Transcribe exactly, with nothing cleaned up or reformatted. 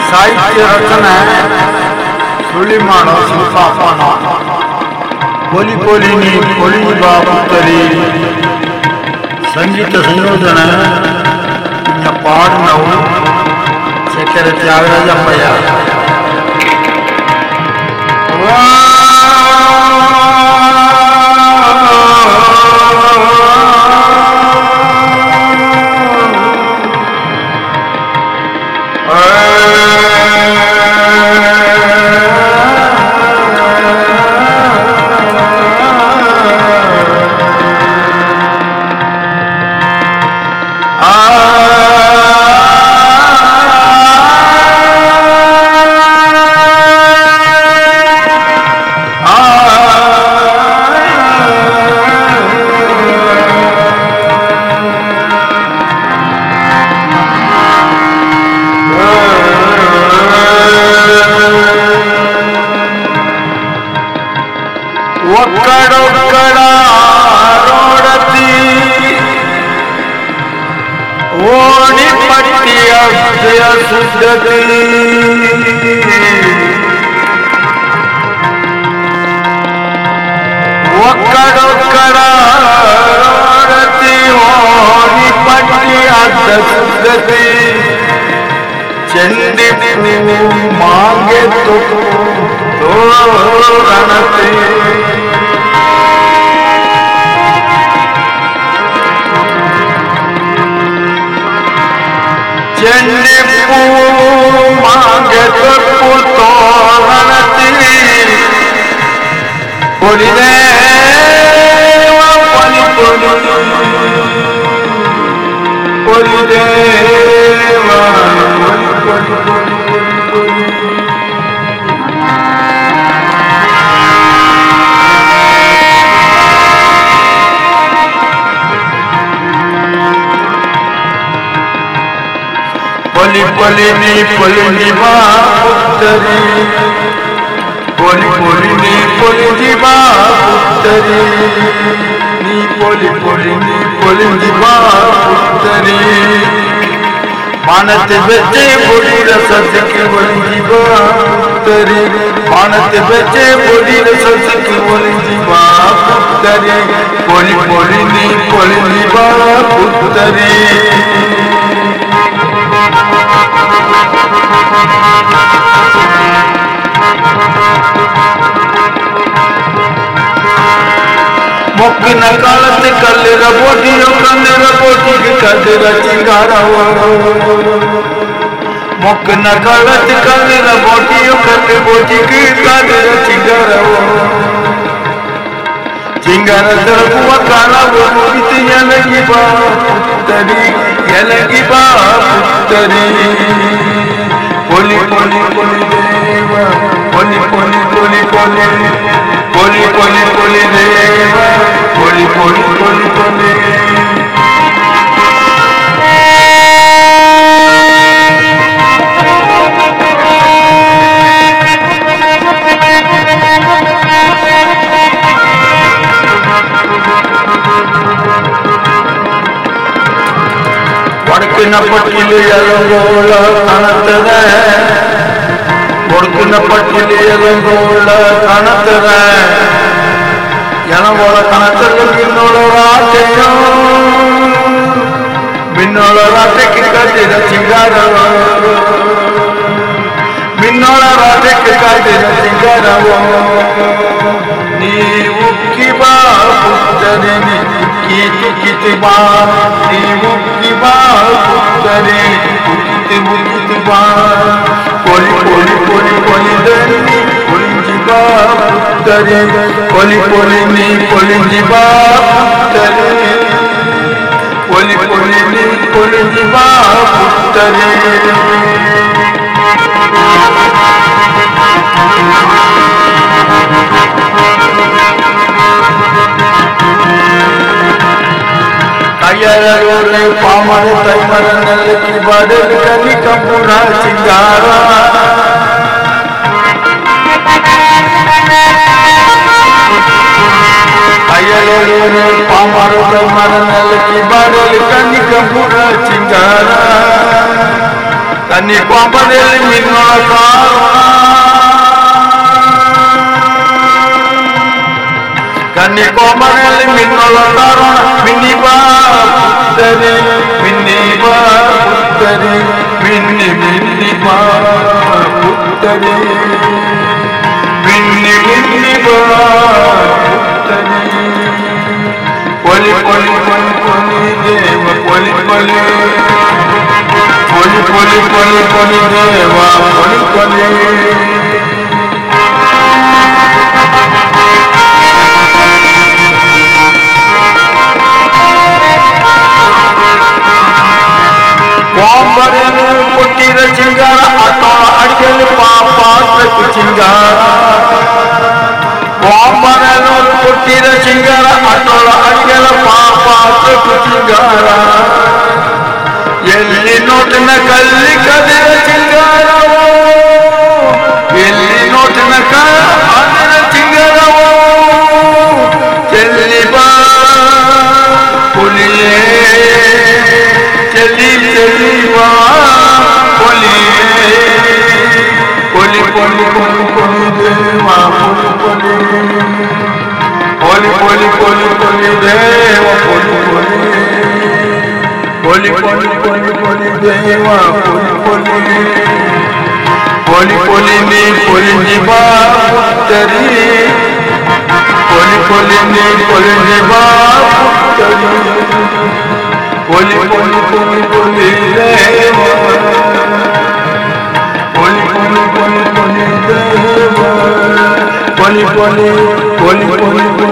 ಸಾಹಿತ್ಯ ರಚನೆ ಸುಳಿ ಮಾಡೋ ಶಿಲ್ಪಾಪನ ಪೊಲಿ ಪೊಲಿ ನೀ ಪೊಲಿ ಬಾಬುತ್ತರಿ ಸಂಗೀತ ಸಂಯೋಜನೆ ಪಾಡಿನವು ಚಕ್ಕೆರೆ ತ್ಯಾಗರಾಜಪ್ಪಯ್ಯ. ಒಕ್ಕಡೊಕ್ಕಡ ರೋಡತಿ ಓಣಿ ಪಟ್ಟಿಯ ಸುದ್ಧತಿ ಒಕ್ಕಡೊಕ್ಕಡ ರೋಡತಿ ಓಣಿ ಪಟ್ಟಿಯ ಸುದ್ಧತಿ ಚಂಡಿ ಮಾಂಗೆ ತೋರಣತೆ ಚಂಡಿ ಪೂ ಮಾಂಗೆ ತಪ್ಪು ತೋರಣತಿ ಪೊಲಿದೆ ಪೊಲಿ ಪೊಲಿ ಪೊಲಿದೆ ಪೊಲಿ ಪೊಲಿ ನೀ ಪೊಲಿ ನಿಬಾ ಪುತ್ತರಿ ಪೊಲಿ ಪೊಲಿ ನೀ ಪೊಲಿ ನಿಬಾ ಪುತ್ತರಿ ನೀ ಪೊಲಿ ಪೊಲಿ ನೀ ಪೊಲಿ ನಿಬಾ ಪುತ್ತರಿ ಮಾನತೆ ಬೆಚ್ಚೆ ಬೊಡಿರ ಸದ್ಯಕ್ಕೆ ಒಲಿಜಿಬಾ ಪುತ್ತರಿ ಮಾನತೆ ಬೆಚ್ಚೆ ಬೊಡಿರ ಸದ್ಯಕ್ಕೆ ಒಲಿಜಿಬಾ ಪುತ್ತರಿ ಪೊಲಿ ಪೊಲಿ ನೀ ಪೊಲಿ ನಿಬಾ ಪುತ್ತರಿ ಮೊಕ್ಕಿನ ಕಾಲಕ್ಕೆ ಕಲ್ಲಿರ ಬೋಟಿಯೋ ಕಂದಿರ ಬೋಟಿಗೆ ಕಲ್ಲಿರ ಚಿಂಗಾರವ ಮೊಕ್ಕಿನ ಕಾಲಕ್ಕೆ ಕಲ್ಲಿರ ಬೋಟಿಯೋ ಕಲ್ಲಿ ಬೋಟಿಗೆ ಕಲ್ಲಿರ ಚಿಂಗಾರವ ಚಿಂಗಾರ ತರಪುವ ಕಾಲವು ಮುಗಿತು ಎಲಗಿ ಬಾ ಪುತ್ತರಿ ಎಲಗಿ ಬಾ ಪುತ್ತರಿ ಪೊಲಿ ಪೊಲಿ ಪೊಲಿ ದೇವ ಪೊಲಿ ಪೊಲಿ ಪೊಲಿ ಪೊಲಿ ಪೊಲಿ ಪೊಲಿ ಪೊಲಿ ದೇವ ಪೊಲಿ ಪೊಲಿ ಪೊಲಿ ಪೊಲಿ ಒಡಕಿನ ಪಟ್ಟಿಲಿ ಎಲಂಗೋಳ ಕಾಣುತ್ತದೆ ಒಡಕಿನ ಪಟ್ಟಿಲಿ ಎಲಂಗೋಳ ಕಾಣುತ್ತದೆ ಎಲಂಗೋಳ ಕಾಣುತ್ತದೆ ಮಿನ್ನೋಳ ರಾಟೆಯೋ ಮಿನ್ನೋಳ ರಾಟೆಗೆ ಕಟ್ಟಿದ ಚಿಂಗಾರವ ಮಿನ್ನೋಳ ರಾಟೆಗೆ ಕಟ್ಟಿದ ಚಿಂಗಾರವ ನೀವು ಕಿಬಾ ಪುತ್ತರಿ ಕಿತು ಕಿತು ಬಾ ನೀವು ಕಿಬಾ ಪುತ್ತರಿ ಕುಕ್ಕಿತು ಮುಕ್ಕಿತು ಬಾ ಪೊಲಿ ಪೊಲಿ ಪೊಲಿ ಪೊಲಿ ದಂಡಿ ಪೊಲಿಜಿಬಾ ಪುತ್ತರಿ ಪೊಲಿ ಪೊಲಿ ನೀ ಪೊಲಿಜಿಬಾ ಪುತ್ತರಿ ಪೊಲಿ ಪೊಲಿ ನೀ ಪೊಲಿಜಿಬಾ ಪುತ್ತರಿ ಕೈಯರಗೋಲೆ ಪಾಮರ ತೈಮರನಲ್ಲಿ ಕಿಬಾಡಲು ಕಲಿ ಕಂಪುರ ಸಿಂಗಾರ ಕೈಯರಗೋಲೆ ಪಾಮರ ತೈಮರನಲ್ಲಿ ಕಿಬಾಡಲು ಕಲಿ ಕಂಪುರ ಸಿಂಗಾರ ಕನ್ನಿಕೊಂಬದಲ್ಲಿ ಮಿನ್ನೊಳ ಕಾರಣ ಕನ್ನಿಕೊಂಬದಲ್ಲಿ ಮಿನ್ನೊಳ ಕಾರಣ ಮಿನ್ನಿ ಬಾ ಪುತ್ತರಿ ಮಿನ್ನಿ ಬಾ ಪುತ್ತರಿ ಮಿನ್ನಿ ಮಿನ್ನಿ ಬಾ ಪುತ್ತರಿ ಮಿನ್ನಿ ಮಿನ್ನಿ ಬಾ ಪುತ್ತರಿ ಕೊಲಿ ಕೊಲಿ ಕೊಲಿ ಕೊಲಿ ದೇವ ಕೊಲಿ ಕೊಲಿ ಕೊಲಿ ಕೊಲಿ ಕೊಲಿ ಕೊಲಿ ದೇವ ಕೊಲಿ ಕೊಲಿ ಕೊಂಬರೆಯನ್ನು ಕೊಟ್ಟಿರ ಚಿಂಗಾರ ಅಟ್ಟೋಳ ಅಡಿಗೆಯಲ್ಲಿ ಪಾಪಾತ್ರಕ್ಕೆ ಚಿಂಗಾರ ಕೊಂಬರೆಯನ್ನು ಕೊಟ್ಟಿರ ಚಿಂಗಾರ ಅಟ್ಟೋಳ ಅಡಿಗೆಲ ಪಾಪಾತ್ರಕ್ಕೆ ಚಿಂಗಾರ ಎಲ್ಲಿ ನೋಟಿನ ಕಲ್ಲಿ ಕದಿರ ಚಿಂಗಾರವೋ ಎಲ್ಲಿ ನೋಟಿನ ಕದಿರ ಚಿಂಗಾರವೋ ಚೆಲ್ಲಿ ಬಾ ಹುಲಿಯೇ ಚೆಲ್ಲಿ ಚೆಲ್ಲಿ ಬಾ ಹುಲಿಯೇ ಕೊಲಿ ಕೊಲಿ ಕೊಲಿ ಕೊಲಿ ದೇವ ಕೊಲಿ ಕೊಲಿ ಕೊಲಿ ಕೊಲಿ ದೇವ ಕೊಲಿ ಕೊಲಿ ಕೊಲಿ ಕೊಲಿ ಕೊಲಿ ದೇವ ಕೊಲಿ ಕೊಲಿ ಕೊಲಿ ಕೊಲಿ ನೀ ಕೊಲಿ ನಿಬಾ ಪುತ್ತರಿ ಕೊಲಿ ಕೊಲಿ ನೀ ಕೊಲಿ ನಿಬಾ ಪುತ್ತರಿ ಕೊಲಿ ಕೊಲಿ ಕೊಲಿ ಕೊಲಿ ದೇವ ಕೊಲಿ ಕೊಲಿ ಕೊಲಿ ಕೊಲಿ ದೇವ ಕೊಲಿ ಕೊಲಿ ಕೊಲಿ ಕೊಲಿ